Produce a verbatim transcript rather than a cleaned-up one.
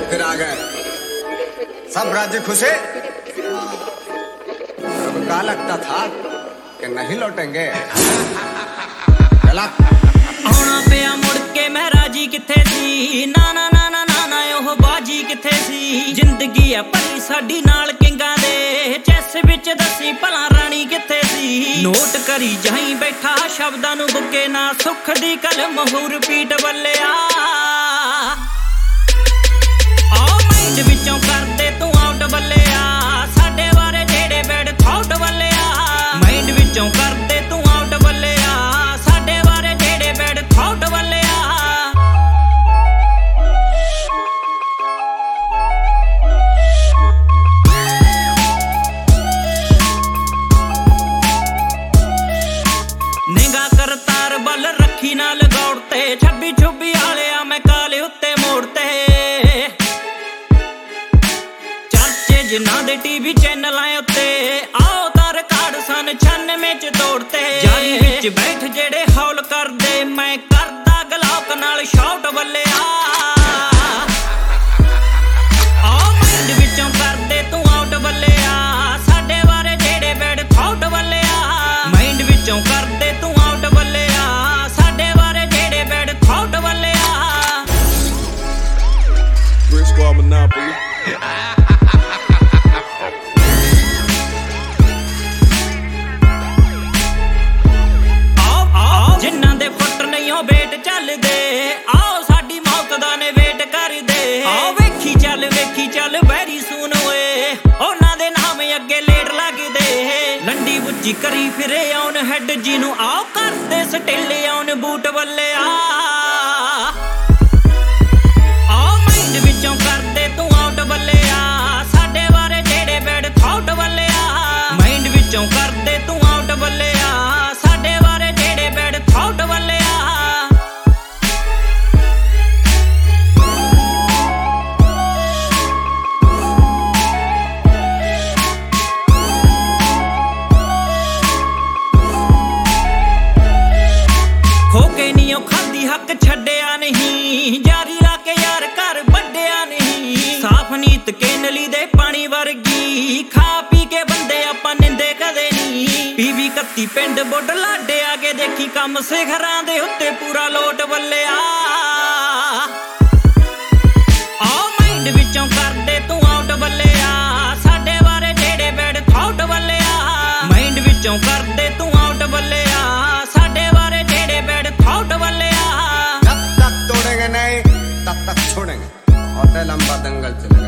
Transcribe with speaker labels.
Speaker 1: फिर आ गए सब राज्य खुशे। अब क्या लगता था कि नहीं लौटेंगे। चला
Speaker 2: आना पिया मुड़ के मैं राजी किथे सी, ना ना ना ना ना ना ओह बाजी किथे सी। जिंदगी है भरी साडी नाल किंगा दे, चैस विच दसी भला रानी किथे सी। नोट करी जाई बैठा शब्दां नूं बुके ना, सुख दी कलम हो रिपीट बल्लिया। आ माइंड विचों करदे तू आउट बल्लिया, साडे बारे जेड़े बैड थॉट बल्लिया। माइंड विचों करदे तू आउट बल्लिया, साडे बारे जेड़े बैड थॉट बल्लिया। निगाह करतार बल रखी नाल गौड़ते, छब्बी छुब्बी आलिया मैं काले उत्ते मोड़ते। चर्चे जिन्हां दे टीवी चैनल आए उत्ते, आओ तार कार्ड सन छानवे च तोड़ते। जाली विच बैठ जेड़े हौल करदे, मैं करदा गलौक नाल शॉट बल्लिया। आ माइंड विचों करदे तू आउट बल्लिया, साडे बारे जेड़े बैड थॉट बल्लिया। माइंड विचों करदे तू आउट बल्लिया, साडे बारे जेड़े बैड थॉट बल्लिया।
Speaker 3: Brick Squad Monopoly.
Speaker 2: जिन्हां दे फुट नहीं हो वेट चलदे, आओ साडी मौत दा ने वेट करदे। आओ वेखी चल वेखी चल वैरी सून होए, उन्हां दे नाम अगे लेट लगदे। लंडी बुच्ची करी फिरे आउन हैड जी नूं, आओ करदे स्टेले आउन बूट बल्लिया। आओ माइंड विचों करदे तू आउट बल्लिया, साडे बारे जेड़े बैड थॉट बल्लिया। माइंड विचों करदे तू आउट बल्लिया, साडे बारे जेड़े बैड थॉट बल्लिया। खोके नी ओ खादी हक छड्डिया नहीं, जारी लाके यार घर वड्डिया नहीं। साफ नीत के नली दे पानी वर्गी, खा पी के बंदे आपां निंदे कदे नहीं। पीवी कत्ती पिंड बुड लाडे आगे देखी कम सिखरां दे उत्ते पूरा लोट बल्लिया। आ माइंड विचों करदे तू आउट बल्लिया, साडे बारे जेड़े बैड थॉट बल्लिया। माइंड विचों करदे तू आउट बल्लिया, साडे बारे जेड़े बैड थॉट बल्लिया।
Speaker 1: जब तक तोड़ेंगे नहीं तब तक छोड़ेंगे। बहुत लंबा दंगल चलेगा।